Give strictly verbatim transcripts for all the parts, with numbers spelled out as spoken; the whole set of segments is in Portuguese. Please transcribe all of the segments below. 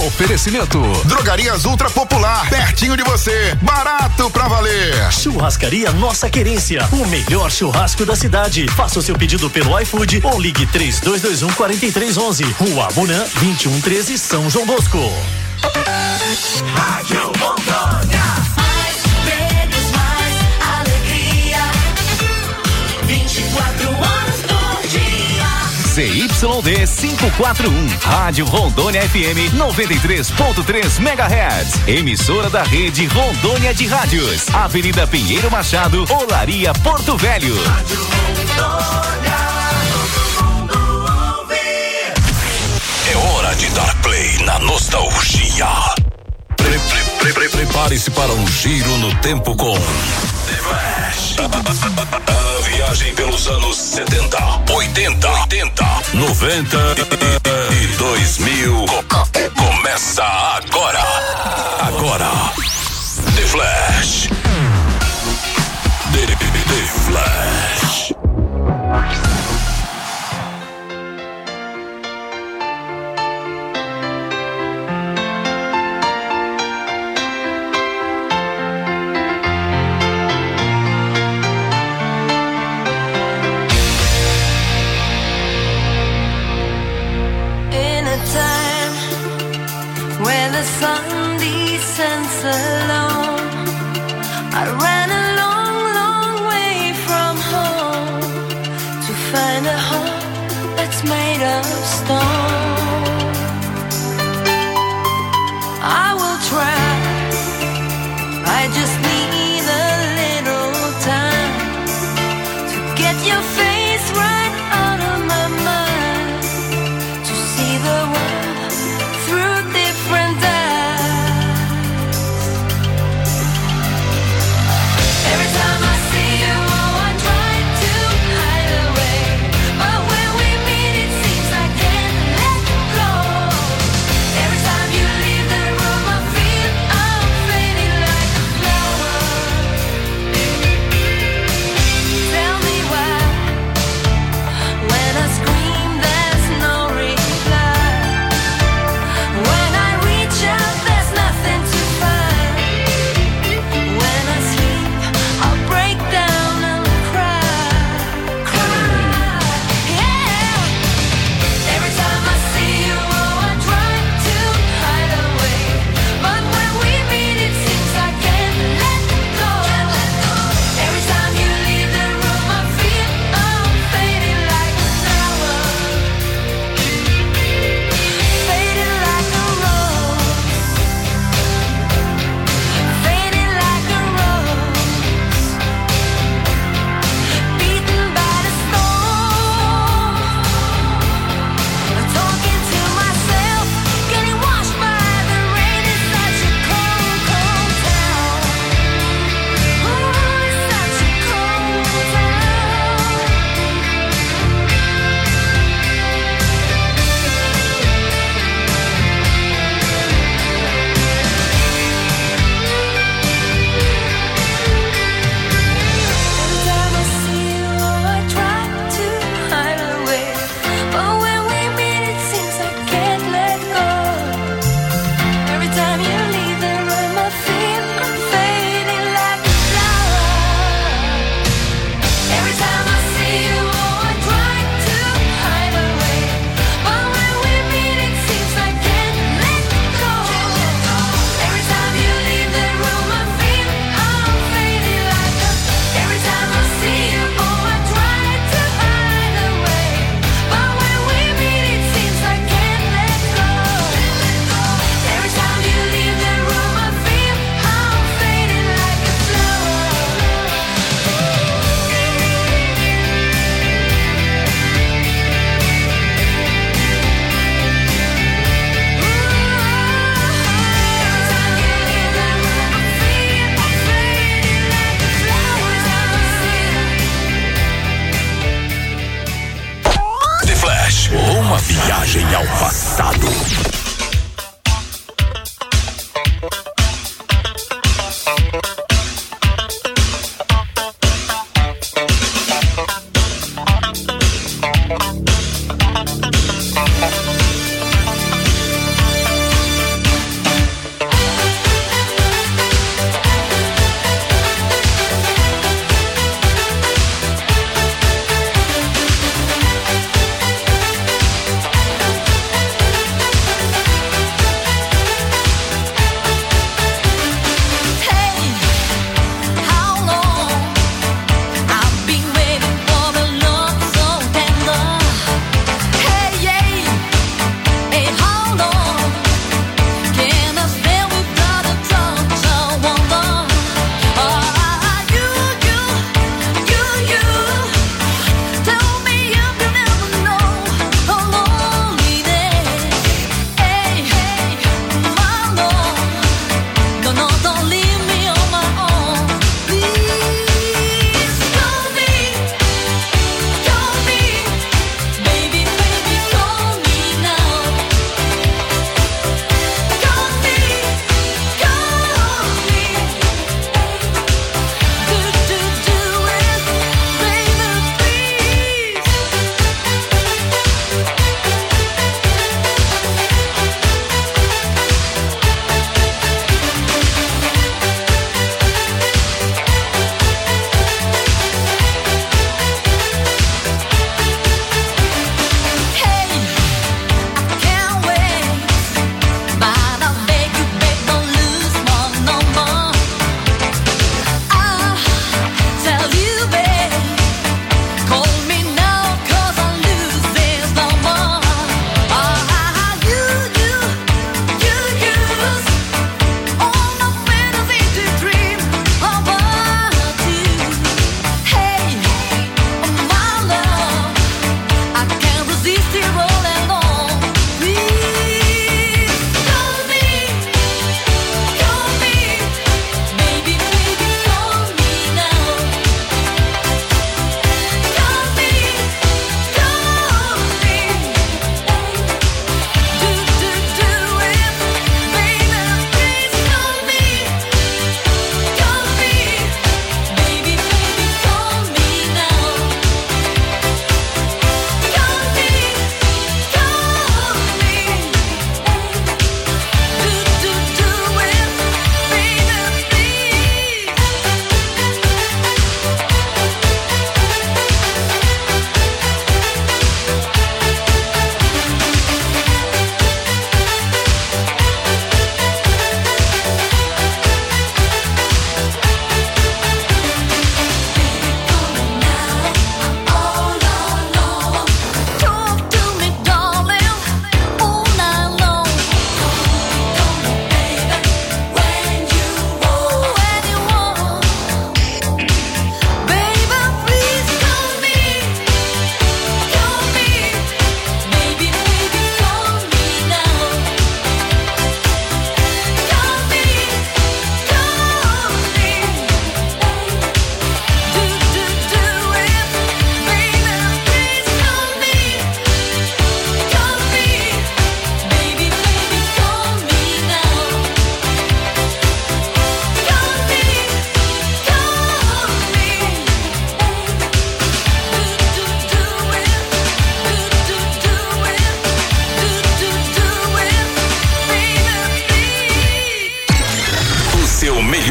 Oferecimento Drogarias Ultra Popular, pertinho de você, barato pra valer. Churrascaria Nossa Querência, o melhor churrasco da cidade. Faça o seu pedido pelo iFood ou ligue três dois dois um, quatro três um um. Rua Abunã, vinte e um treze, São João Bosco. Rádio Rondônia. Mais prêmios, mais alegria. vinte e quatro horas por dia. C Y D quinhentos e quarenta e um, Rádio Rondônia F M noventa e três ponto três megahertz. Emissora da rede Rondônia de Rádios. Avenida Pinheiro Machado, Olaria, Porto Velho. Rádio Rondônia, todo mundo ouve. É hora de dar play na nostalgia. Pre, pre, pre, pre, Prepare-se para um giro no tempo com The Flash. A viagem pelos anos setenta, oitenta, oitenta, noventa e dois mil começa agora. Agora. The Flash. The, The Flash. The sun descends alone. I ran a long, long way from home to find a home that's made of stone. I will try. I just need a little time to get your face right out of my mind, to see the world through different eyes.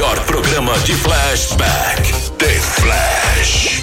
melhor programa de flashback, The Flash.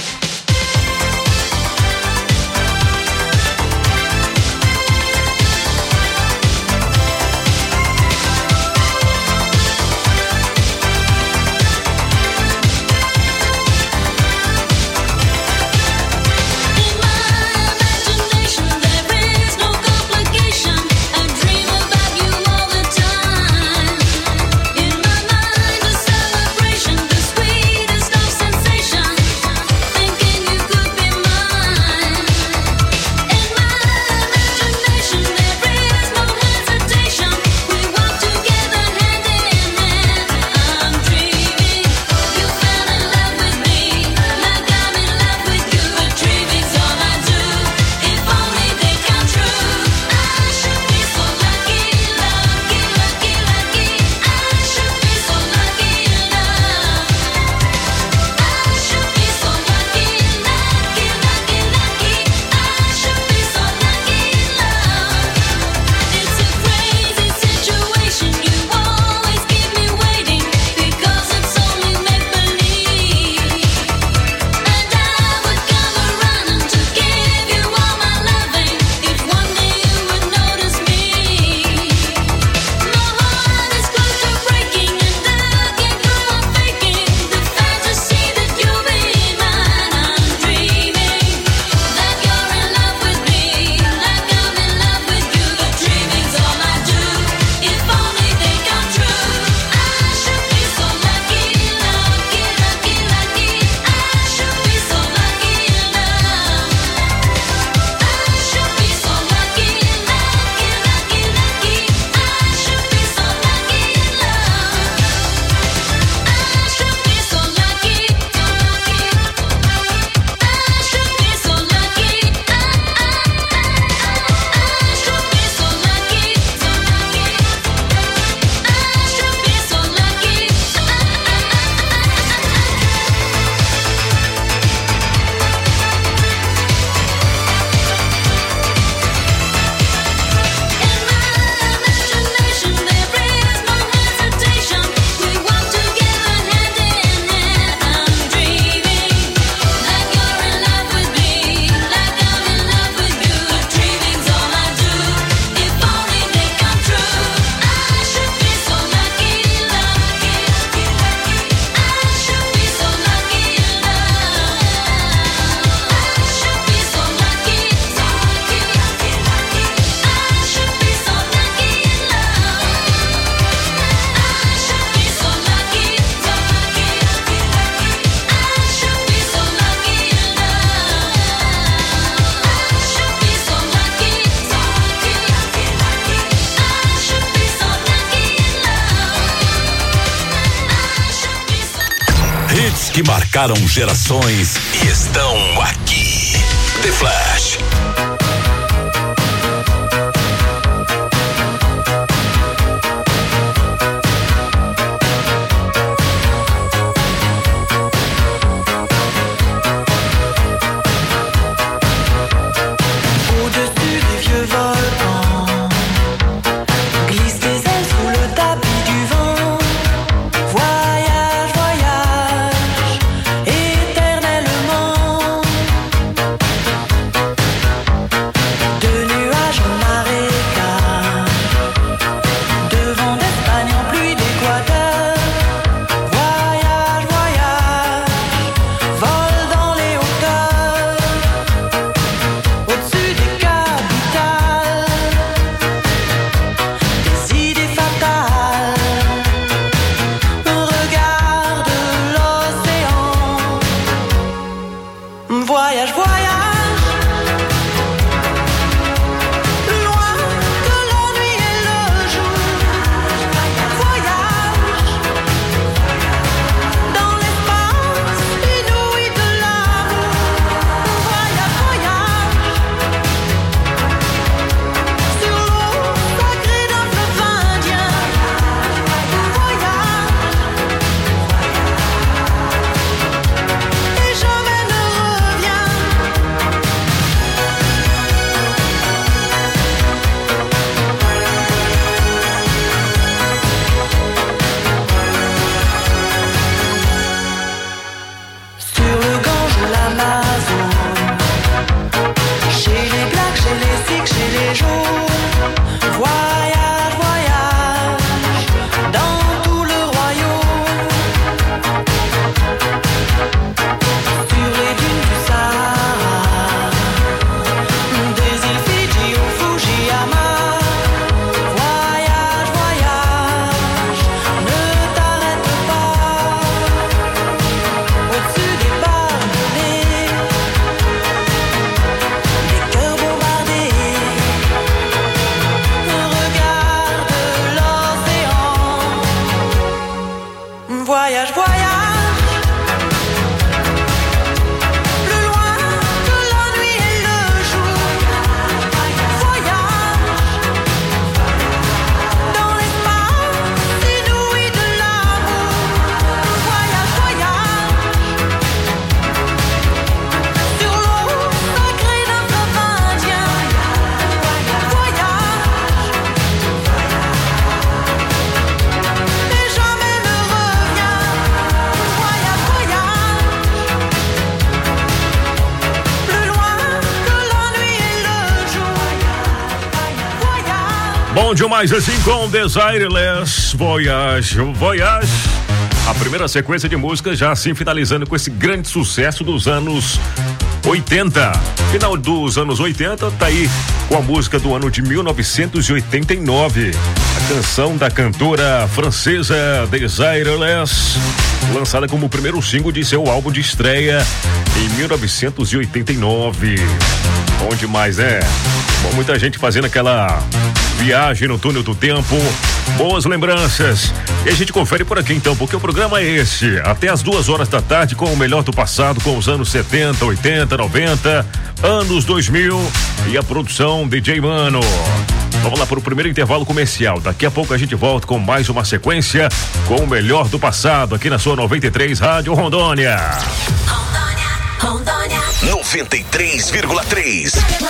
Que marcaram gerações e estão aqui. The Flash. Éternellement. Bom demais assim com Desireless, Voyage, Voyage. A primeira sequência de músicas já assim finalizando com esse grande sucesso dos anos oitenta. Final dos anos oitenta, tá aí com a música do ano de mil novecentos e oitenta e nove. A canção da cantora francesa Desireless, lançada como o primeiro single de seu álbum de estreia em mil novecentos e oitenta e nove. Bom demais, né? Bom, muita gente fazendo aquela viagem no túnel do tempo, boas lembranças. E a gente confere por aqui então, porque o programa é esse, até as duas horas da tarde com o melhor do passado, com os anos setenta, oitenta, noventa, anos dois mil e a produção D J Mano. Vamos lá para o primeiro intervalo comercial. Daqui a pouco a gente volta com mais uma sequência com o melhor do passado aqui na sua noventa e três Rádio Rondônia. Rondônia, Rondônia. noventa e três vírgula três.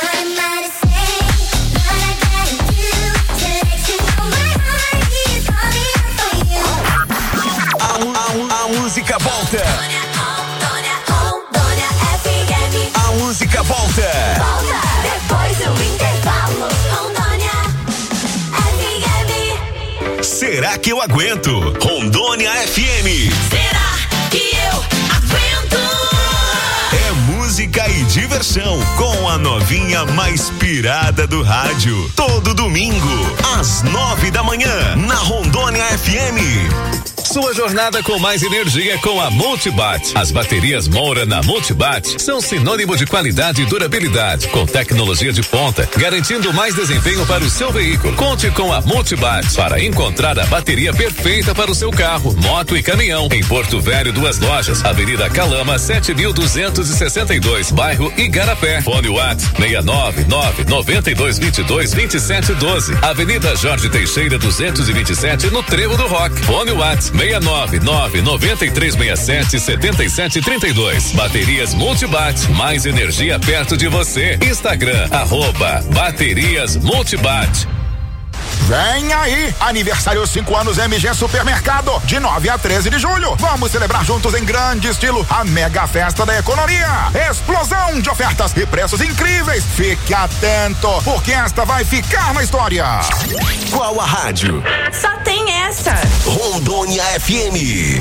A música volta. Rondônia, Rondônia, F M. A música volta. Volta depois do intervalo. Rondônia, F M. Será que eu aguento? Rondônia F M. Será que eu aguento? É música e diversão com a novinha mais pirada do rádio. Todo domingo, às nove da manhã, na Rondônia F M. Sua jornada com mais energia com a Multibat. As baterias Moura na Multibat são sinônimo de qualidade e durabilidade, com tecnologia de ponta, garantindo mais desempenho para o seu veículo. Conte com a Multibat para encontrar a bateria perfeita para o seu carro, moto e caminhão. Em Porto Velho, duas lojas, Avenida Calama, sete mil duzentos e sessenta e dois, bairro Igarapé. Fone WhatsApp seis nove nove, nove dois dois dois, vinte e sete doze. Avenida Jorge Teixeira duzentos e vinte e sete, no Trevo do Rock. Fone WhatsApp seis nove nove, nove três seis sete, sete sete três dois. Baterias Multibat, mais energia perto de você. Instagram, arroba Baterias Multibat. Vem aí, aniversário cinco anos M G Supermercado, de nove a treze de julho. Vamos celebrar juntos em grande estilo a mega festa da economia. Explosão de ofertas e preços incríveis. Fique atento, porque esta vai ficar na história. Qual a rádio? Só tem essa. Rondônia F M.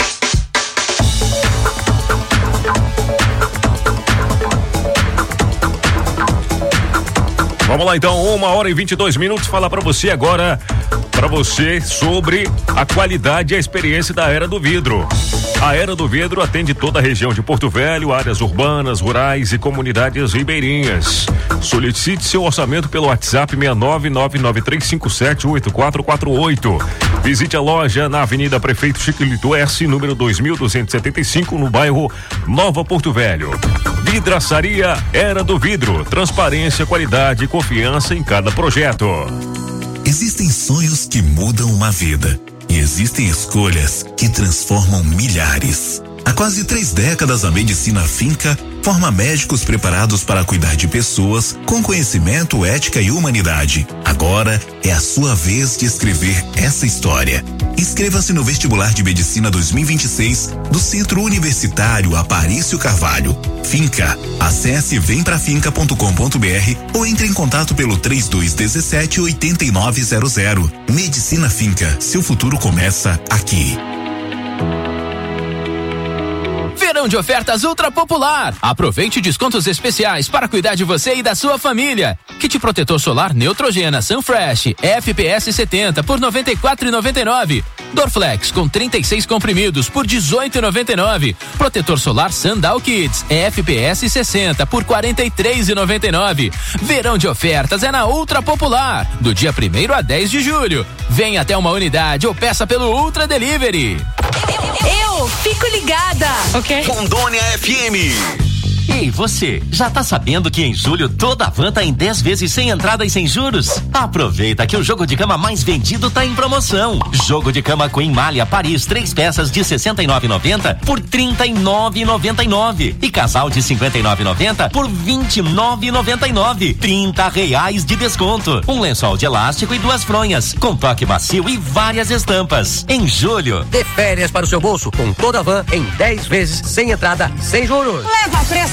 Vamos lá então, uma hora e vinte e dois minutos, falar para você agora, para você sobre a qualidade e a experiência da Era do Vidro. A Era do Vidro atende toda a região de Porto Velho, áreas urbanas, rurais e comunidades ribeirinhas. Solicite seu orçamento pelo WhatsApp seis nove nove nove três cinco sete oito quatro quatro oito. Visite a loja na Avenida Prefeito Chiquilito S, número dois mil duzentos e setenta e cinco, no bairro Nova Porto Velho. Vidraçaria Era do Vidro, transparência, qualidade e confiança em cada projeto. Existem sonhos que mudam uma vida e existem escolhas que transformam milhares. Há quase três décadas, a medicina Finca forma médicos preparados para cuidar de pessoas com conhecimento, ética e humanidade. Agora é a sua vez de escrever essa história. Inscreva-se no vestibular de medicina dois mil e vinte e seis do Centro Universitário Aparício Carvalho. Finca. Acesse vem pra finca ponto com ponto br ou entre em contato pelo três dois um sete, oito nove zero zero. Medicina Finca. Seu futuro começa aqui. Verão de ofertas Ultra Popular. Aproveite descontos especiais para cuidar de você e da sua família. Kit protetor solar Neutrogena Sunfresh F P S setenta por noventa e quatro reais e noventa e nove centavos. Dorflex com trinta e seis comprimidos por dezoito reais e noventa e nove centavos. Protetor solar Sandal Kids F P S sessenta por quarenta e três reais e noventa e nove centavos. Verão de ofertas é na Ultra Popular, do dia primeiro a dez de julho. Venha até uma unidade ou peça pelo Ultra Delivery. Eu fico ligada, ok? Rondônia F M. Ei, você, já tá sabendo que em julho toda a van tá em dez vezes sem entrada e sem juros? Aproveita que o jogo de cama mais vendido tá em promoção. Jogo de cama Queen Malha Paris, três peças de sessenta e nove reais e noventa centavos por trinta e nove reais e noventa e nove centavos. E casal de cinquenta e nove reais e noventa centavos por vinte e nove reais e noventa e nove centavos. trinta reais de desconto. Um lençol de elástico e duas fronhas, com toque macio e várias estampas. Em julho. Dê férias para o seu bolso com toda a van em dez vezes sem entrada, sem juros. Leva preço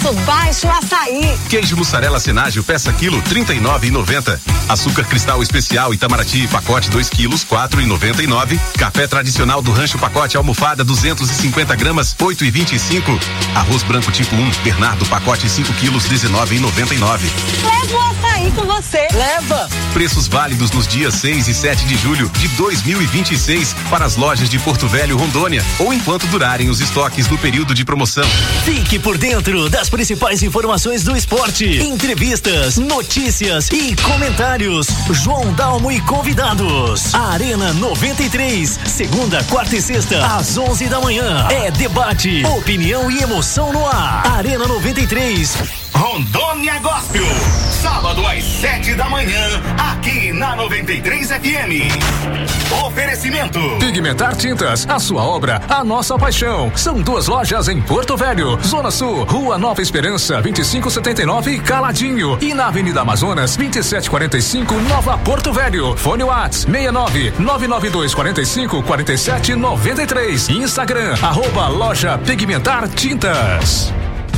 Preço baixo açaí. Queijo mussarela Senágio, peça quilo, trinta e nove e noventa. Açúcar cristal especial Itamaraty, pacote dois quilos, quatro e noventa e nove. Café tradicional do Rancho, pacote almofada, duzentos e cinquenta gramas, oito e vinte e cinco. Arroz branco tipo um, Bernardo, pacote cinco quilos, dezenove e noventa e nove. Leva o açaí com você. Leva. Preços válidos nos dias seis e sete de julho de dois mil e vinte e seis para as lojas de Porto Velho, Rondônia, ou enquanto durarem os estoques do período de promoção. Fique por dentro das principais informações do esporte, entrevistas, notícias e comentários. João Dalmo e convidados. Arena noventa e três, segunda, quarta e sexta, às onze da manhã. É debate, opinião e emoção no ar. Arena noventa e três. Rondônia Gospel, sábado às sete da manhã, aqui na noventa e três F M. Oferecimento Pigmentar Tintas, a sua obra, a nossa paixão. São duas lojas em Porto Velho, Zona Sul, Rua Nova Esperança, vinte e cinco setenta e nove, Caladinho, e na Avenida Amazonas, vinte e sete quarenta e cinco, Nova Porto Velho. Fone Whats seis nove nove nove dois quatro cinco quatro sete nove três. Instagram, arroba loja Pigmentar Tintas.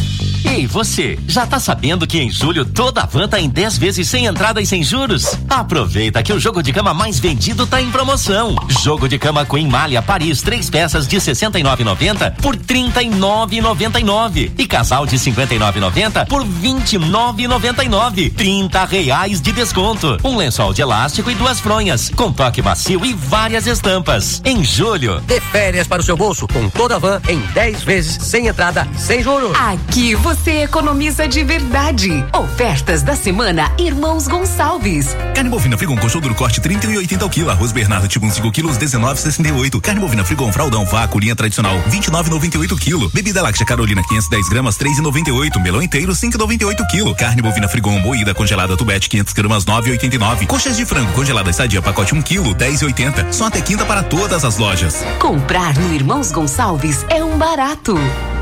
Ei, você, já tá sabendo que em julho toda a van tá em dez vezes sem entrada e sem juros? Aproveita que o jogo de cama mais vendido tá em promoção. Jogo de cama Queen Malha Paris, três peças de sessenta e nove e noventa por trinta e nove e noventa e nove. E casal de cinquenta e nove e noventa por vinte e nove e noventa e nove. trinta reais de desconto. Um lençol de elástico e duas fronhas, com toque macio e várias estampas. Em julho. Dê férias para o seu bolso com toda a van em dez vezes sem entrada, sem juros. Aqui você Você economiza de verdade. Ofertas da semana Irmãos Gonçalves. Carne bovina Frigon colchão duro corte trinta e oitenta ao quilo. Arroz Bernardo tipo cinco quilos dezenove e sessenta e oito. Carne bovina Frigon fraldão vácuo linha tradicional vinte e nove e noventa e oito quilo. Bebida láctea Carolina quinhentos e dez gramas três e noventa e oito. Melão inteiro cinco e noventa e oito quilo. Carne bovina Frigon moída congelada Tubete quinhentas gramas nove e oitenta e nove. Coxas de frango congelada Sadia pacote um quilo dez e oitenta. Só até quinta para todas as lojas. Comprar no Irmãos Gonçalves é um barato.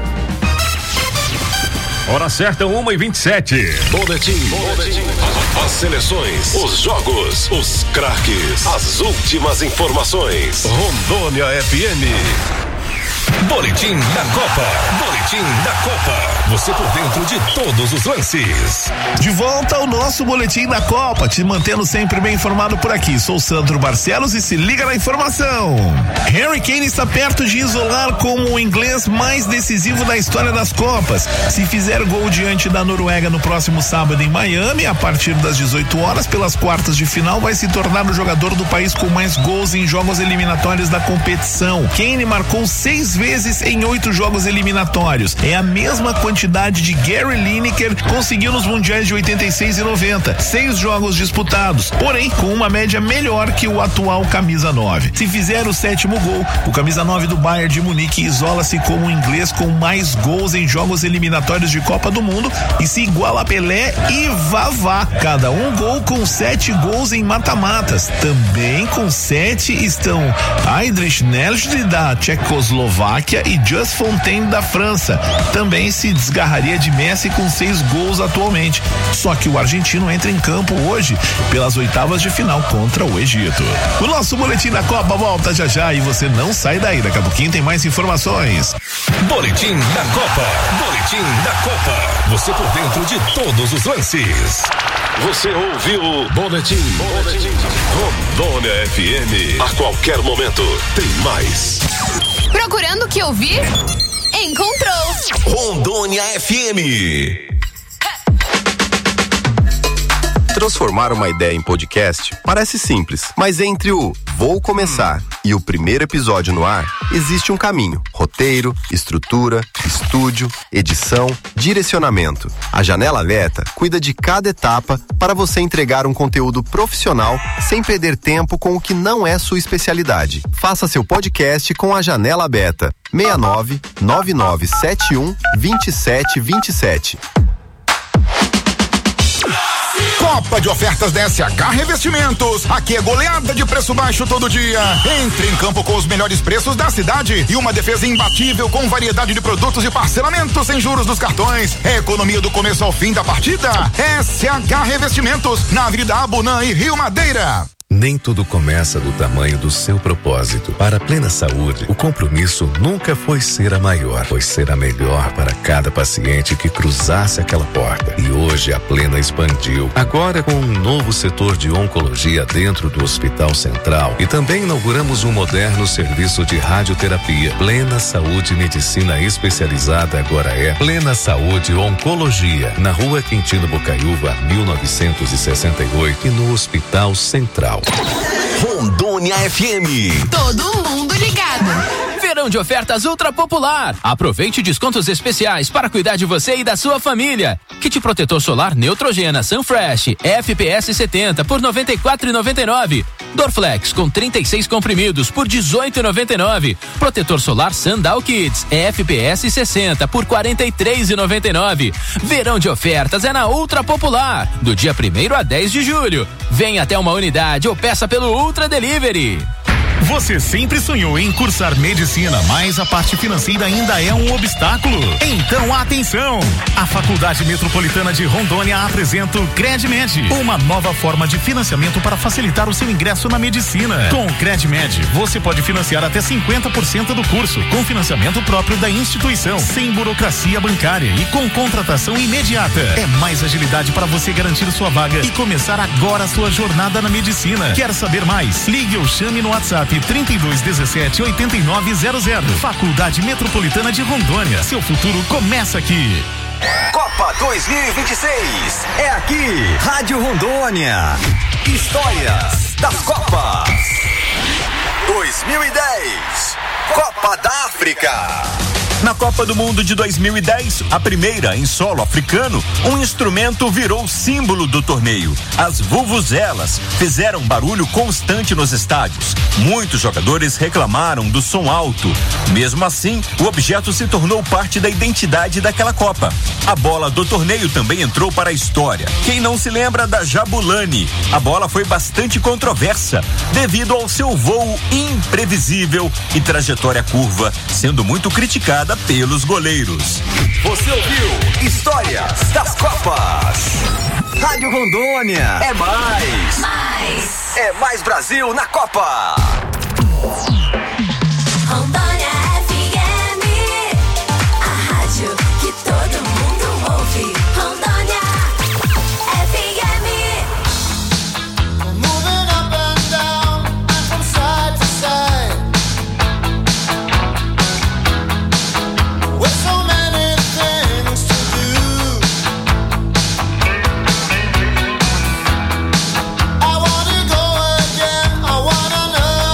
Hora certa, uma e vinte e sete. Boletim. Boletim. As seleções, os jogos, os craques, as últimas informações. Rondônia F M. Boletim da Copa. Boletim da Copa. Você por dentro de todos os lances. De volta ao nosso Boletim da Copa, te mantendo sempre bem informado por aqui. Sou Sandro Barcelos e se liga na informação. Harry Kane está perto de isolar como o inglês mais decisivo da história das Copas. Se fizer gol diante da Noruega no próximo sábado em Miami, a partir das dezoito horas, pelas quartas de final, vai se tornar o jogador do país com mais gols em jogos eliminatórios da competição. Kane marcou seis vezes em oito jogos eliminatórios. É a mesma quantidade de Gary Lineker conseguiu nos mundiais de oitenta e seis e noventa. Seis jogos disputados, porém com uma média melhor que o atual camisa nove. Se fizer o sétimo gol, o camisa nove do Bayern de Munique isola-se como o inglês com mais gols em jogos eliminatórios de Copa do Mundo e se iguala a Pelé e Vavá. Cada um gol com sete gols em mata-matas. Também com sete estão Heidrich Nelson da Tchecoslováquia e Just Fontaine da França. Também se desgarraria de Messi com seis gols atualmente. Só que o argentino entra em campo hoje pelas oitavas de final contra o Egito. O nosso Boletim da Copa volta já já e você não sai daí. Daqui a pouquinho tem mais informações. Boletim da Copa. Boletim da Copa. Você por dentro de todos os lances. Você ouviu Boletim. Boletim. Rondônia F M. A qualquer momento tem mais. Procurando o que ouvir? Encontrou. Rondônia F M. Transformar uma ideia em podcast parece simples, mas entre o vou começar e o primeiro episódio no ar, existe um caminho. Roteiro, estrutura, estúdio, edição, direcionamento. A Janela Beta cuida de cada etapa para você entregar um conteúdo profissional sem perder tempo com o que não é sua especialidade. Faça seu podcast com a Janela Beta. seis nove nove nove sete um dois sete dois sete. Copa de ofertas da S H Revestimentos. Aqui é goleada de preço baixo todo dia. Entre em campo com os melhores preços da cidade e uma defesa imbatível com variedade de produtos e parcelamentos sem juros dos cartões. É economia do começo ao fim da partida. S H Revestimentos, na Avenida Abunã e Rio Madeira. Nem tudo começa do tamanho do seu propósito. Para a Plena Saúde, o compromisso nunca foi ser a maior, foi ser a melhor para cada paciente que cruzasse aquela porta. E hoje a Plena expandiu, agora com um novo setor de oncologia dentro do Hospital Central, e também inauguramos um moderno serviço de radioterapia. Plena Saúde Medicina Especializada agora é Plena Saúde Oncologia, na Rua Quintino Bocaiúva, mil novecentos e sessenta e oito, e no Hospital Central. Rondônia F M. Todo mundo ligado. Verão de ofertas Ultra Popular. Aproveite descontos especiais para cuidar de você e da sua família. Kit protetor solar Neutrogena Sunfresh F P S setenta por noventa e quatro reais e noventa e nove centavos. Dorflex com trinta e seis comprimidos por dezoito reais e noventa e nove centavos. Protetor solar Sandal Kids F P S sessenta por quarenta e três reais e noventa e nove centavos. Verão de ofertas é na Ultra Popular, do dia primeiro a dez de julho. Venha até uma unidade ou peça pelo Ultra Delivery. Você sempre sonhou em cursar medicina, mas a parte financeira ainda é um obstáculo? Então atenção! A Faculdade Metropolitana de Rondônia apresenta o CredMed, uma nova forma de financiamento para facilitar o seu ingresso na medicina. Com o CredMed, você pode financiar até cinquenta por cento do curso, com financiamento próprio da instituição, sem burocracia bancária e com contratação imediata. É mais agilidade para você garantir sua vaga e começar agora a sua jornada na medicina. Quer saber mais? Ligue ou chame no WhatsApp trinta e dois dezessete oitenta e nove zero zero. Faculdade Metropolitana de Rondônia. Seu futuro começa aqui. Copa dois mil e vinte e seis é aqui. Rádio Rondônia. Histórias das Copas. dois mil e dez. Copa da África. Na Copa do Mundo de dois mil e dez, a primeira em solo africano, um instrumento virou símbolo do torneio. As vuvuzelas fizeram barulho constante nos estádios. Muitos jogadores reclamaram do som alto. Mesmo assim, o objeto se tornou parte da identidade daquela Copa. A bola do torneio também entrou para a história. Quem não se lembra da Jabulani? A bola foi bastante controversa devido ao seu voo imprevisível e trajetória curva, sendo muito criticada pelos goleiros. Você ouviu Histórias das Copas. Rádio Rondônia é mais. Mais. É mais Brasil na Copa. Rondônia F M, a rádio que todo mundo ouve. Rondônia F M. Moving up and down and from side to side. With so many things to do. I wanna go again, I wanna know.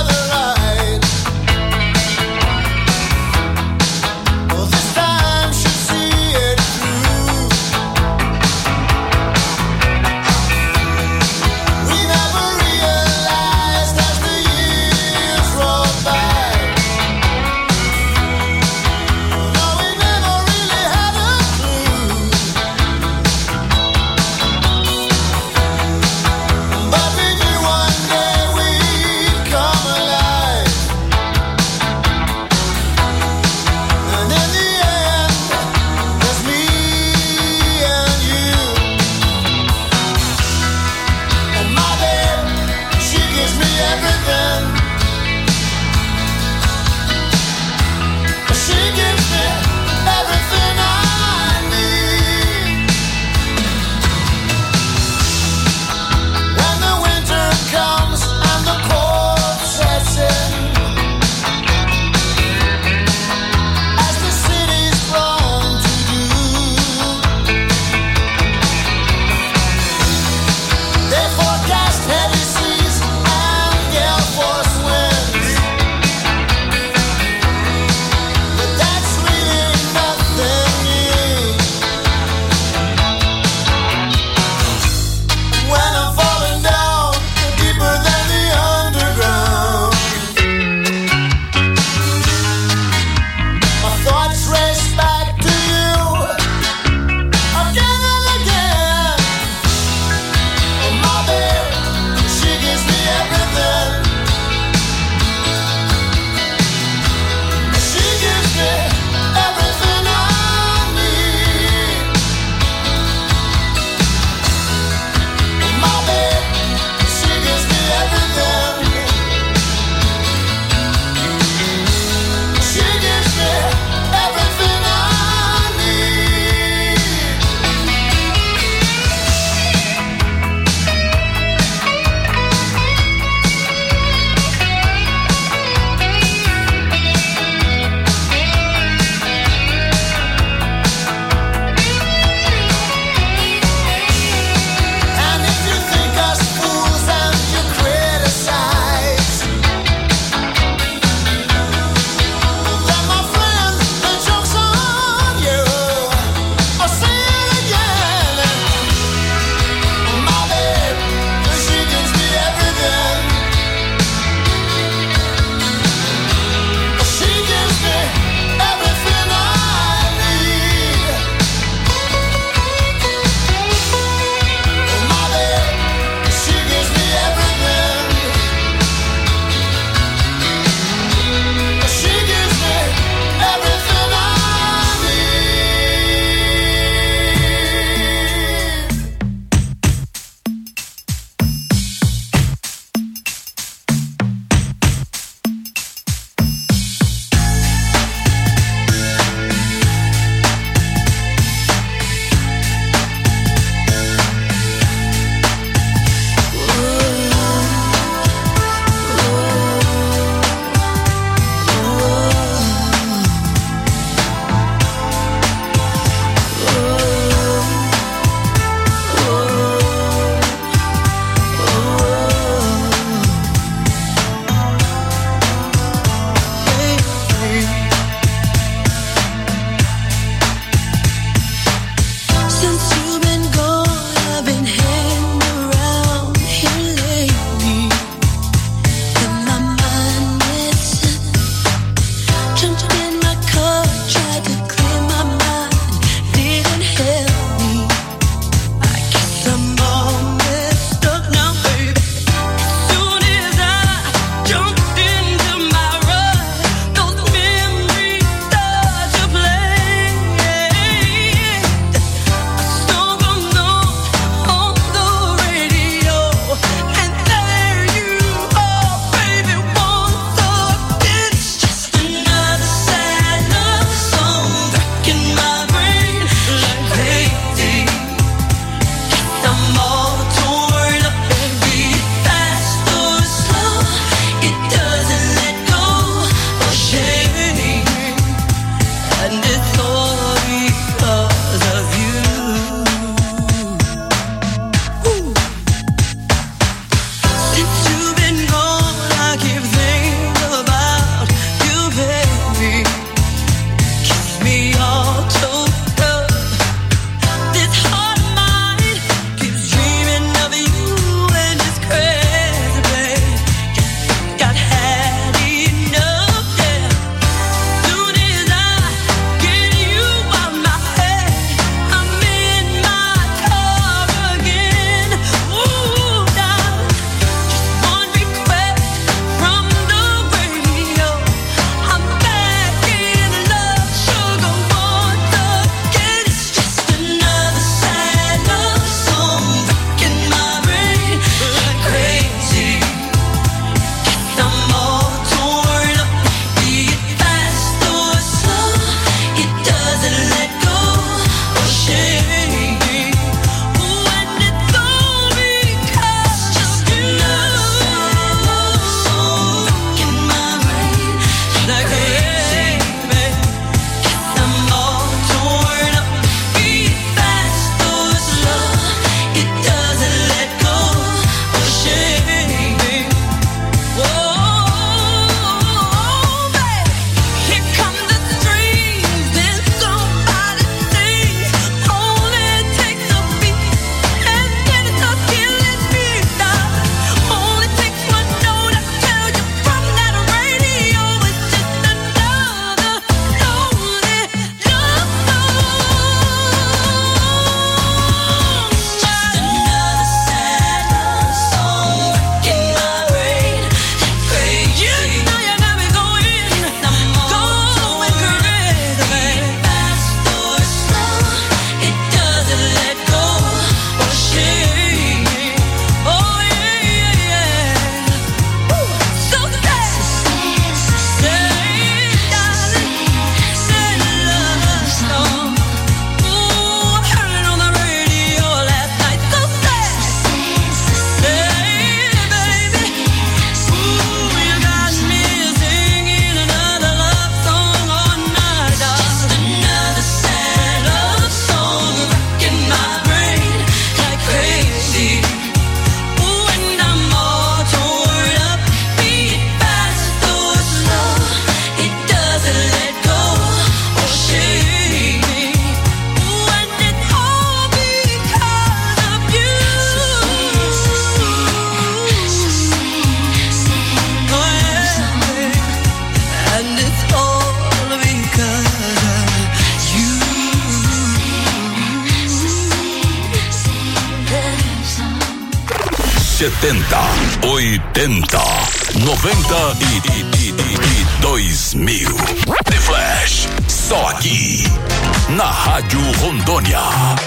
setenta, oitenta, noventa e, e, e, e dois mil. The Flash, só aqui, na Rádio Rondônia.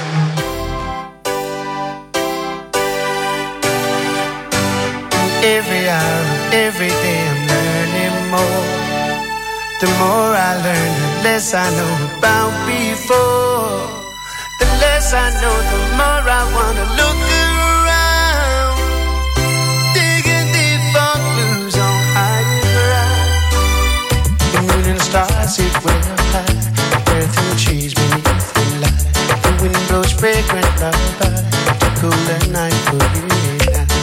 Every hour, every day I'm learning more. The more I learn, the less I know about before. The less I know, the more I wanna look around. Digging deep for clues on higher ground. The moon and the stars sit way up high. The earth and the trees beneath the light. The wind blows fragrant lullaby to cool the night for you and I.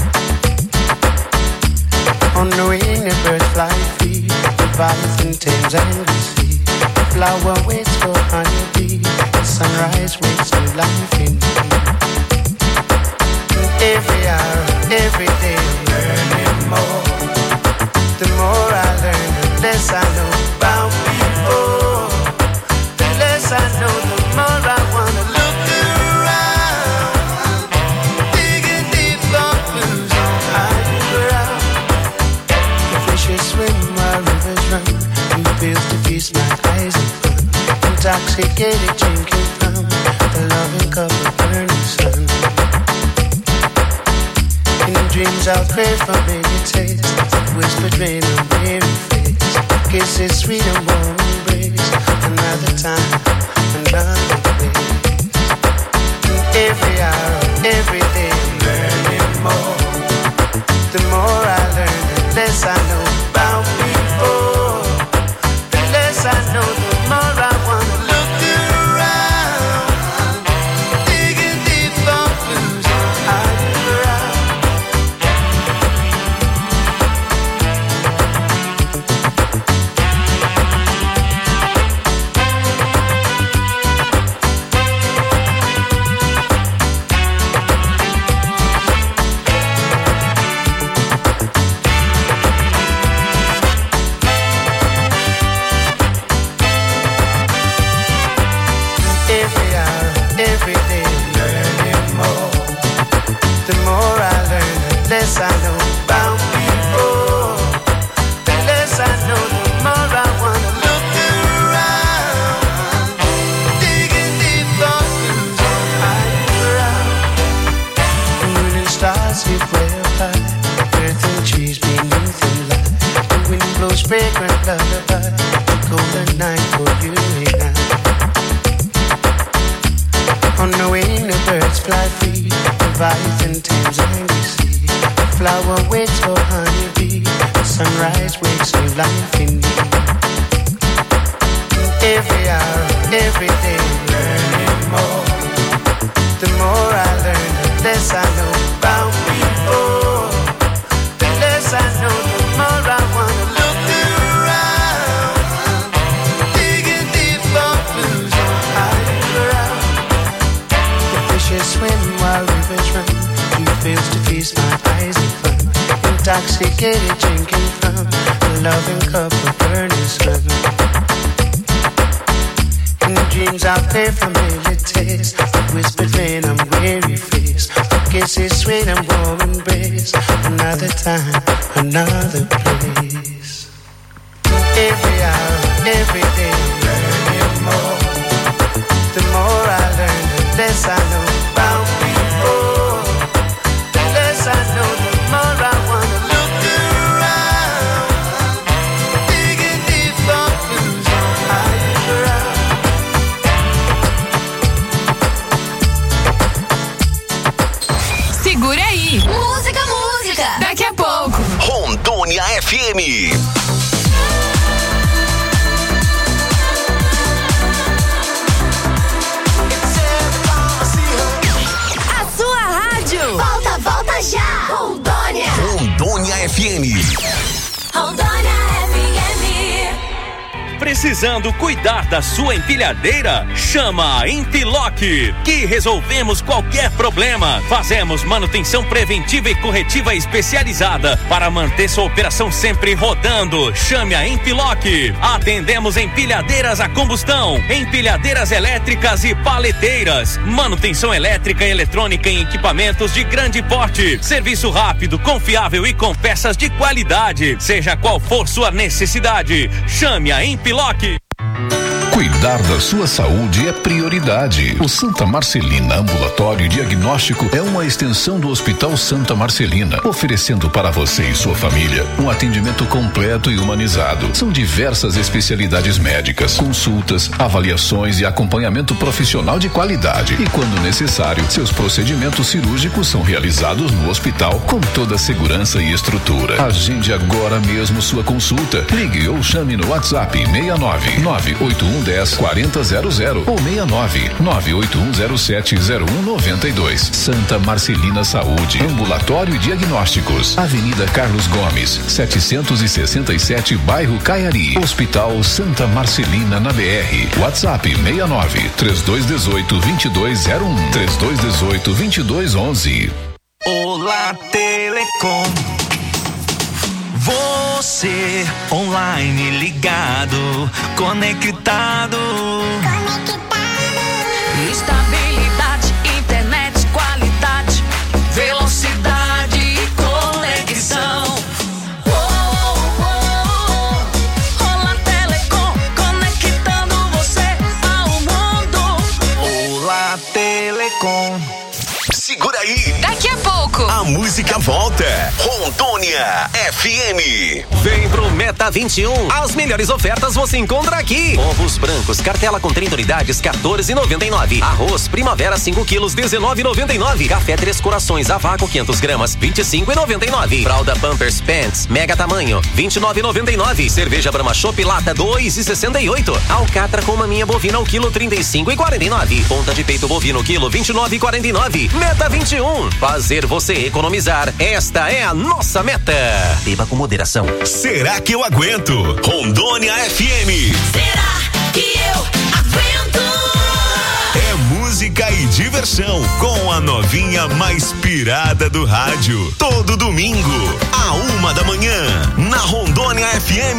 On the wing, the birds fly free. The violet and Thames and the sea. The flower waits for honeybee. The sunrise wakes new life in me. Every hour, every day, I'm learning more. The more I learn, the less I know about before. The less I know, the more I wanna look around. Digging deep for clues on higher ground. Fishes swim while rivers run. New fields to feast my eyes and fun. Intoxicated drinking from the loving cup of burning sun. In dreams I'll crave familiar taste. Whispered rain on weary face. Kisses sweet and warm embrace. Another time, another place. Every hour, every day I'm learning more. The more I learn, the less I know about before. The less I know, the more I wanna look around. Digging deep for clues on higher ground. Every hour, every day, I'm learning more. The more I learn, the less I know about before. The less I know, the more I wanna look around. Digging deep for clues on higher ground. The moon and stars sit way up high. Earth and trees beneath the light. The wind blows fragrant lullaby. The golden night for you and I. On the wing, the birds fly free. The violet and Thames and the sea. The flower waits for honeybee. The sunrise wakes new life in me. Every hour, every day, I'm learning more. The more I learn, the less I know about before. The less I know, the more I wanna look around. Digging deep for clues on higher ground. Fishes swim while rivers run. New fields to feast my eyes and fun. Intoxicated drinking from a loving cup of burning sun. In dreams I'll play familiar taste. Whispered rain on weary face. Kisses sweet and warm embrace. Another time, another place. Every hour, every day, I'm learning more. The more I learn, the less I know about before. The less I know, the more I wanna look around. Digging deep for clues on higher ground. Segura aí. Música, música. Daqui a pouco. Rondônia F M. Volta, volta já! Rondônia! Rondônia F M. Rondônia F M. precisando cuidar da sua empilhadeira? Chama a Empiloc, que resolvemos qualquer problema. Fazemos manutenção preventiva e corretiva especializada para manter sua operação sempre rodando. Chame a Empiloc. Atendemos empilhadeiras a combustão, empilhadeiras elétricas e paleteiras, manutenção elétrica e eletrônica em equipamentos de grande porte, serviço rápido, confiável e com peças de qualidade. Seja qual for sua necessidade, chame a Empiloc. Cuidar da sua saúde é prioridade. O Santa Marcelina Ambulatório Diagnóstico é uma extensão do Hospital Santa Marcelina, oferecendo para você e sua família um atendimento completo e humanizado. São diversas especialidades médicas, consultas, avaliações e acompanhamento profissional de qualidade. E quando necessário, seus procedimentos cirúrgicos são realizados no hospital com toda a segurança e estrutura. Agende agora mesmo sua consulta. Ligue ou chame no WhatsApp seis nove nove oito um dez quarenta zero zero ou seis nove nove oito um zero sete zero um nove dois. Santa Marcelina Saúde, Ambulatório e Diagnósticos, Avenida Carlos Gomes, setecentos e sessenta e sete, bairro Caiari. Hospital Santa Marcelina na B R. WhatsApp seis nove três dois um oito vinte e dois zero um três dois um oito vinte e dois onze. Olá Telecom. Você online ligado, conectado. Conectado. Estabilidade, internet, qualidade, velocidade e conexão. Oh, oh, oh. Olá Telecom, conectando você ao mundo. Olá Telecom. Segura aí. Daqui a pouco a música volta. Rondônia F M. Vem pro Meta vinte e um. As melhores ofertas você encontra aqui. Ovos brancos, cartela com trinta unidades, quatorze e noventa e nove. Arroz Primavera cinco quilos, dezenove e noventa e nove. Café Três Corações a vácuo quinhentas gramas, vinte e cinco e noventa e nove. Fralda Pampers Pants mega tamanho, vinte e nove e noventa e nove. Cerveja Brahma Chopp lata dois e sessenta e oito. Alcatra com maminha bovina ao quilo trinta e cinco e quarenta e nove. Ponta de peito bovino quilo vinte e nove e quarenta e nove. Meta vinte e um. Fazer você economizar. Esta é a nossa meta. Beba com moderação. Será que eu aguento? Rondônia F M. Será que eu aguento? É música e diversão com a novinha mais pirada do rádio. Todo domingo, a uma da manhã, na Rondônia F M.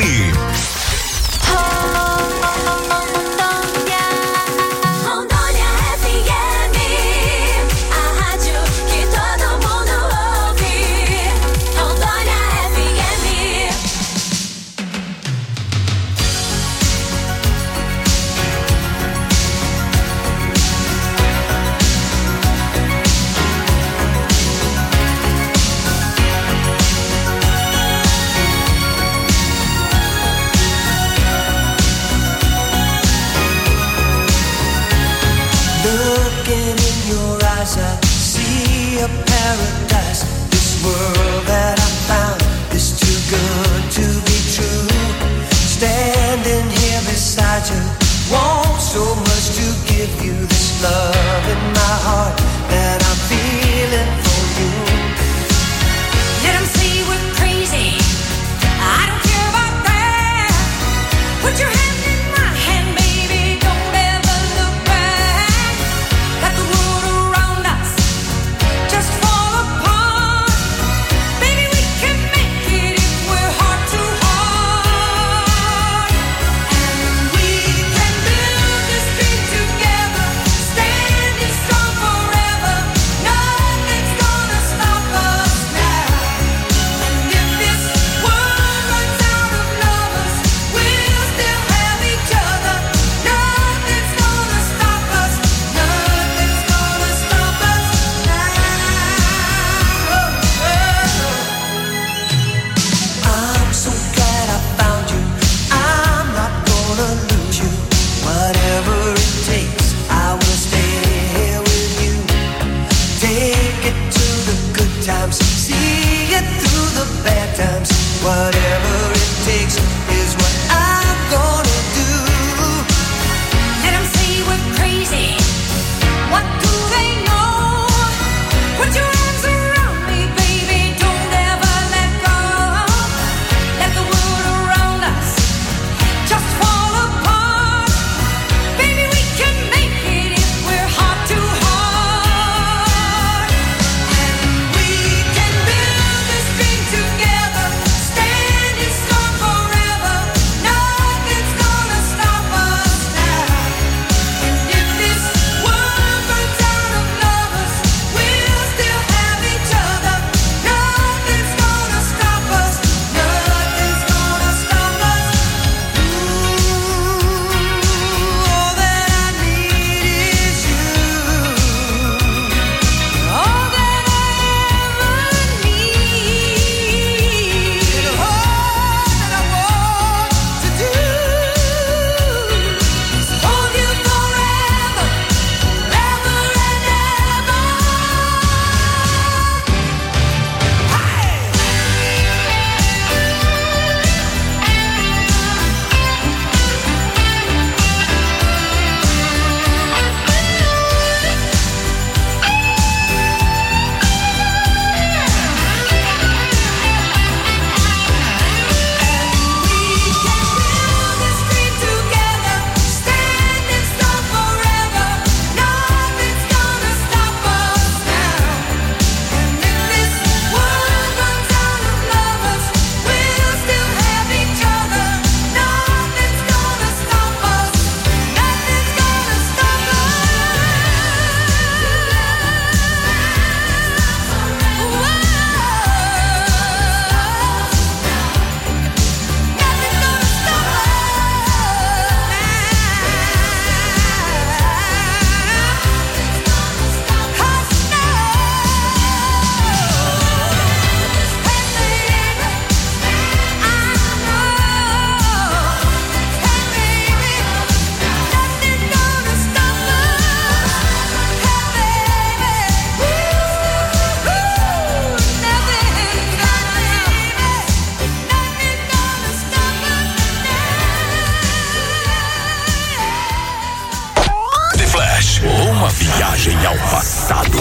I see a paradise. This world that I found is too good to be true. Standing here beside you, want so much to give you this love in my heart that I'm feeling for you. Let them say we're crazy. I don't care about that. Put your hand in my hand, baby. Don't ever look back. Got the world around us, just fall apart. Baby, we can make it if we're heart to heart. And we can build this dream together, standing strong forever. Uma viagem ao passado.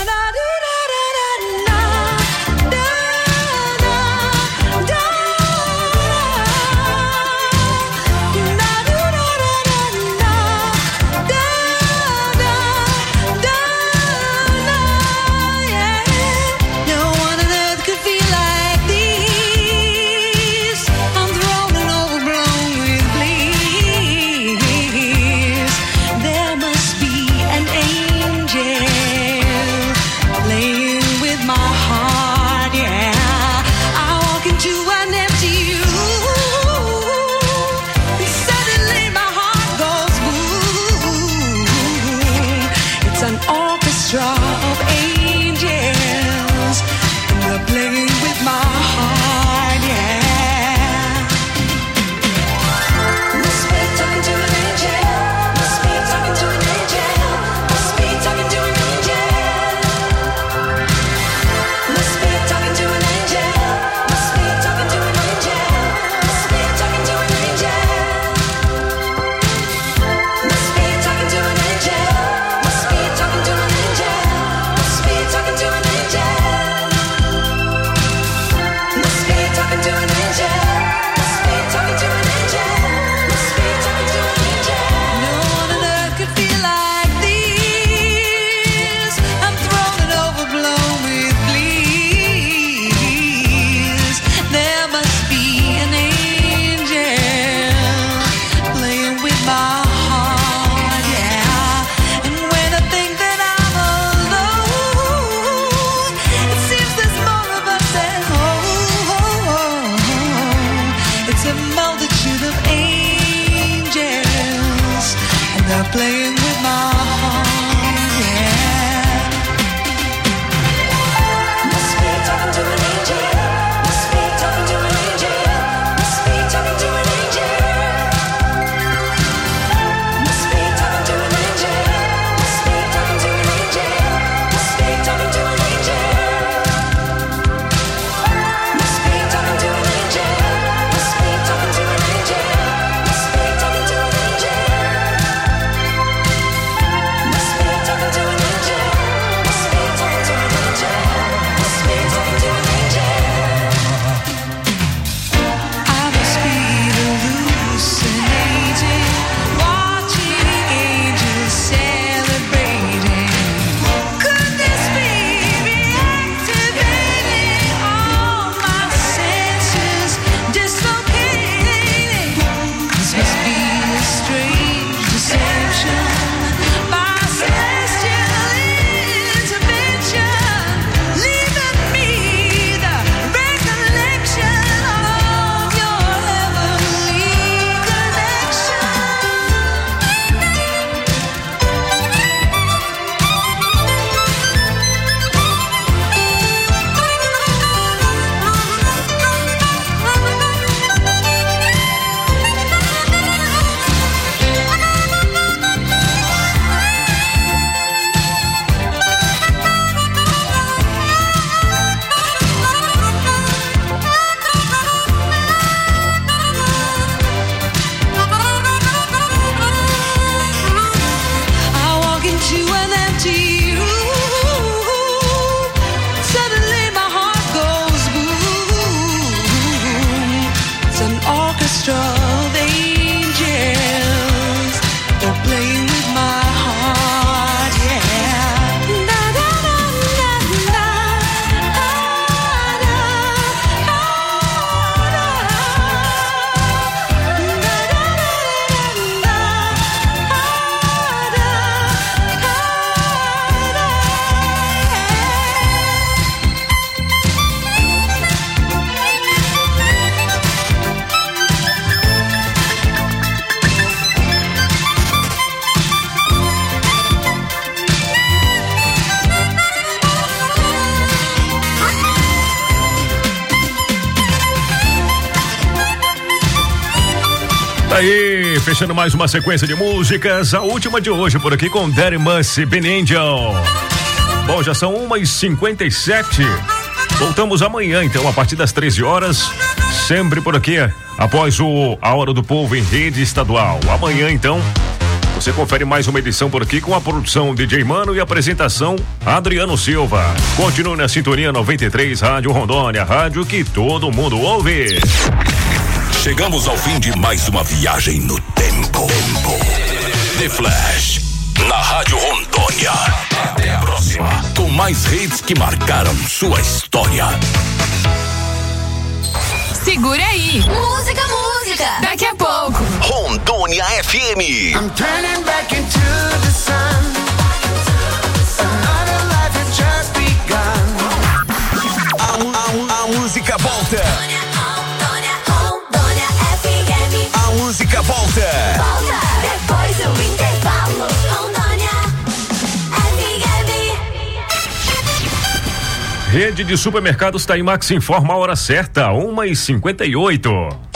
Aí, fechando mais uma sequência de músicas, a última de hoje por aqui com Daddy Musty, Ben Angel. Bom, já são uma e cinquenta e sete. Voltamos amanhã, então, a partir das treze horas, sempre por aqui, após o A Hora do Povo em rede estadual. Amanhã, então, Você confere mais uma edição por aqui com a produção D J Mano e a apresentação Adriano Silva. Continue na sintonia noventa e três Rádio Rondônia, rádio que todo mundo ouve. Chegamos ao fim de mais uma viagem no tempo. The Flash, na Rádio Rondônia. Até a próxima, com mais hits que marcaram sua história. Segura aí. Música, música. Daqui a pouco. Rondônia F M. I'm turning back into the sun. Another life had just begun. A, a, a música volta. Rondônia, Rondônia F M. A música volta. Volta depois do intervalo. Rondônia F M. Rede de supermercados Taimax informa a hora certa, uma e cinquenta e oito.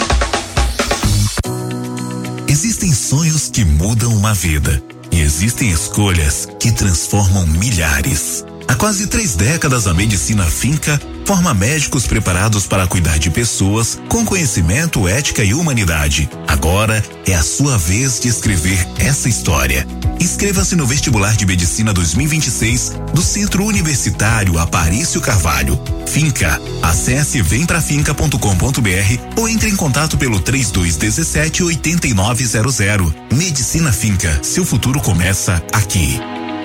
Existem sonhos que mudam uma vida e existem escolhas que transformam milhares. Há quase três décadas, a medicina Finca forma médicos preparados para cuidar de pessoas com conhecimento, ética e humanidade. Agora é a sua vez de escrever essa história. Inscreva-se no vestibular de medicina dois mil e vinte e seis do Centro Universitário Aparício Carvalho. Finca. Acesse vem pra finca ponto com ponto br ou entre em contato pelo três dois um sete, oito nove zero zero. Medicina Finca. Seu futuro começa aqui.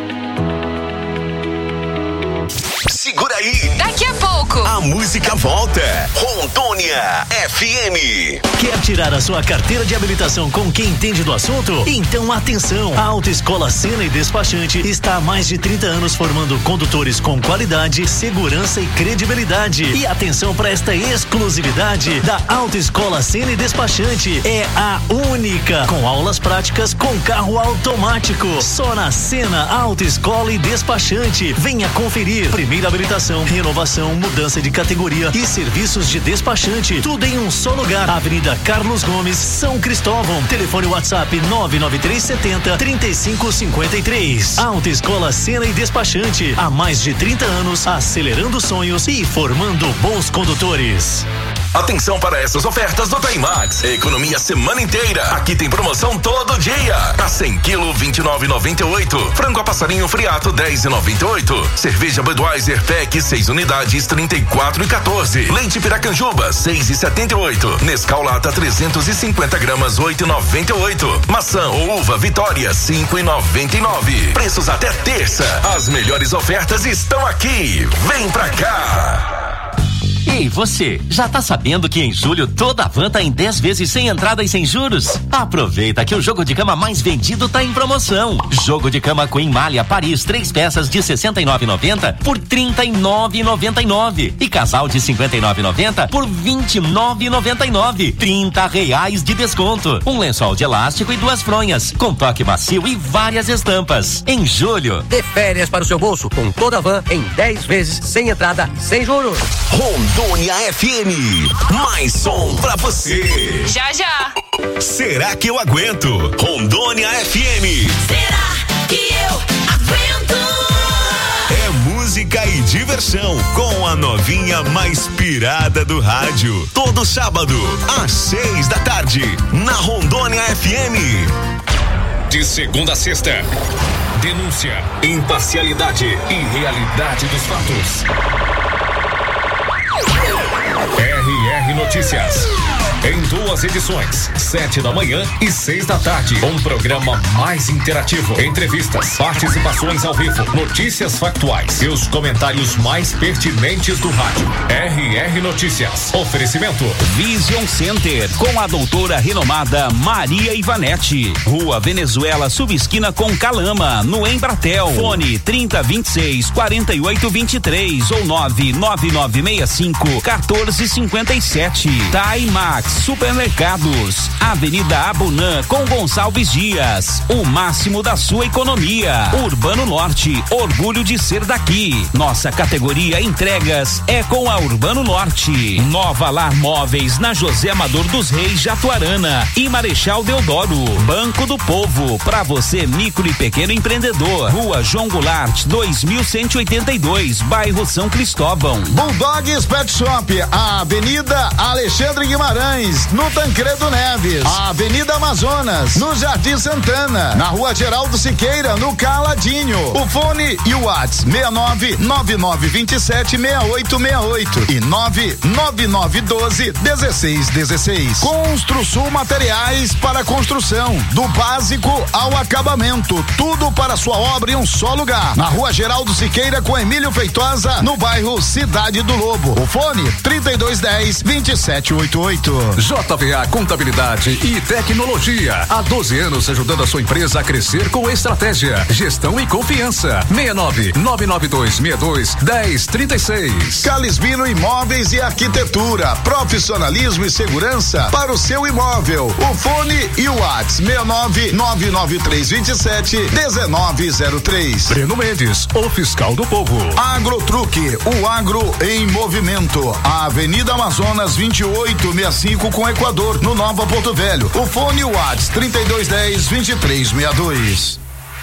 Segura aí. Daqui a pouco. A música volta. Rondônia F M. Quer tirar a sua carteira de habilitação com quem entende do assunto? Então atenção! A Autoescola Sena e Despachante está há mais de trinta anos formando condutores com qualidade, segurança e credibilidade. E atenção para esta exclusividade da Autoescola Sena e Despachante. É a única com aulas práticas com carro automático. Só na Sena Autoescola e Despachante. Venha conferir. Primeira habilitação, renovação, mudança de categoria e serviços de despachante. Tudo em um só lugar. Avenida Carlos Gomes, São Cristóvão. Telefone WhatsApp nove nove três sete zero, três cinco cinco três. Autoescola Sena e Despachante. Há mais de trinta anos, acelerando sonhos e formando bons condutores. Atenção para essas ofertas do Taimax. Economia semana inteira. Aqui tem promoção todo dia. A cem quilos, vinte e nove reais e noventa e oito centavos. Frango a passarinho friato, dez reais e noventa e oito centavos. Cerveja Budweiser Pack, seis unidades, trinta e quatro reais e quatorze centavos. Leite Piracanjuba, seis reais e setenta e oito centavos. Nescau Lata, trezentos e cinquenta gramas, oito reais e noventa e oito centavos. Maçã ou uva Vitória, cinco reais e noventa e nove centavos. Preços até terça. As melhores ofertas estão aqui. Vem pra cá. Ei, você, já tá sabendo que em julho toda a van tá em dez vezes sem entrada e sem juros? Aproveita que o jogo de cama mais vendido tá em promoção. Jogo de cama Queen Malha Paris, três peças de sessenta e nove reais e noventa centavos por trinta e nove reais e noventa e nove centavos. E casal de cinquenta e nove reais e noventa centavos por vinte e nove reais e noventa e nove centavos. trinta reais de desconto. Um lençol de elástico e duas fronhas, com toque macio e várias estampas. Em julho. Dê férias para o seu bolso com toda a van em dez vezes sem entrada, sem juros. Rondônia F M, mais som pra você. Já, já. Será que eu aguento? Rondônia F M. Será que eu aguento? É música e diversão com a novinha mais pirada do rádio. Todo sábado, às seis da tarde, na Rondônia F M. De segunda a sexta. Denúncia, imparcialidade e realidade dos fatos. R R Notícias. Em duas edições, sete da manhã e seis da tarde. Um programa mais interativo. Entrevistas, participações ao vivo, notícias factuais e os comentários mais pertinentes do rádio. R R Notícias. Oferecimento Vision Center, com a doutora renomada Maria Ivanete. Rua Venezuela, subesquina com Calama, no Embratel. Fone trinta, vinte e seis, quarenta e oito, vinte e três ou nove nove nove seis cinco, quatorze cinquenta e sete. Taimax Supermercados, Avenida Abunã com Gonçalves Dias. O máximo da sua economia. Urbano Norte, orgulho de ser daqui. Nossa categoria entregas é com a Urbano Norte. Nova Lar Móveis na José Amador dos Reis, Jatuarana e Marechal Deodoro. Banco do Povo, para você micro e pequeno empreendedor. Rua João Goulart, dois mil cento e oitenta e dois, bairro São Cristóvão. Bulldogs Pet Shop, a Avenida Alexandre Guimarães, no Tancredo Neves. Avenida Amazonas, no Jardim Santana. Na Rua Geraldo Siqueira, no Caladinho. O fone e o WhatsApp seis nove nove nove dois sete seis oito seis oito e nove nove nove um dois um seis um seis. Construsul Materiais para construção, do básico ao acabamento, tudo para sua obra em um só lugar. Na Rua Geraldo Siqueira com Emílio Feitosa, no bairro Cidade do Lobo. O fone trinta e dois dez, vinte e sete oitenta e oito. J V A Contabilidade e Tecnologia. Há doze anos ajudando a sua empresa a crescer com estratégia, gestão e confiança. seis nove nove nove dois seis dois um zero três seis. Calisbino Imóveis e Arquitetura. Profissionalismo e segurança para o seu imóvel. O fone e o WhatsApp seis nove nove nove três dois sete um nove zero três. Breno Mendes, o fiscal do povo. Agrotruque, o agro em movimento. A Avenida Amazonas vinte e oito sessenta e cinco com Equador, no Nova Porto Velho. O fone e o WhatsApp trinta e dois dez, vinte e três sessenta e dois.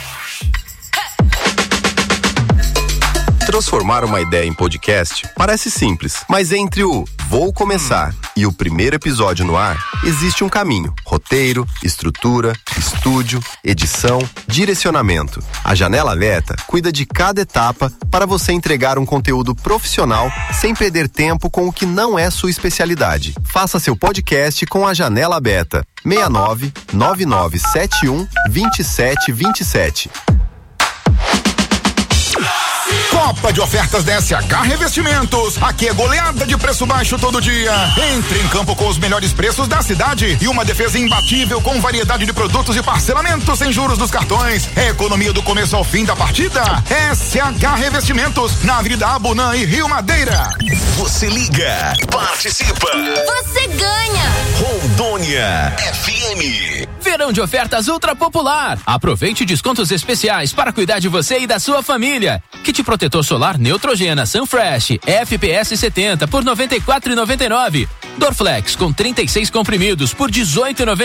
Transformar uma ideia em podcast parece simples, mas entre o vou começar e o primeiro episódio no ar, existe um caminho. Roteiro, estrutura, estúdio, edição, direcionamento. A Janela Beta cuida de cada etapa para você entregar um conteúdo profissional sem perder tempo com o que não é sua especialidade. Faça seu podcast com a Janela Beta. seis nove nove nove sete um dois sete dois sete. Copa de ofertas da S H Revestimentos. Aqui é goleada de preço baixo todo dia. Entre em campo com os melhores preços da cidade e uma defesa imbatível com variedade de produtos e parcelamentos sem juros dos cartões. É economia do começo ao fim da partida. S H Revestimentos, na Avenida Abunã e Rio Madeira. Você liga, participa. Você ganha. Rondônia F M. Verão de ofertas Ultra Popular. Aproveite descontos especiais para cuidar de você e da sua família. Kit protetor solar Neutrogena Sunfresh F P S setenta por noventa e quatro reais e noventa e nove. Dorflex com trinta e seis comprimidos por dezoito reais e noventa e nove.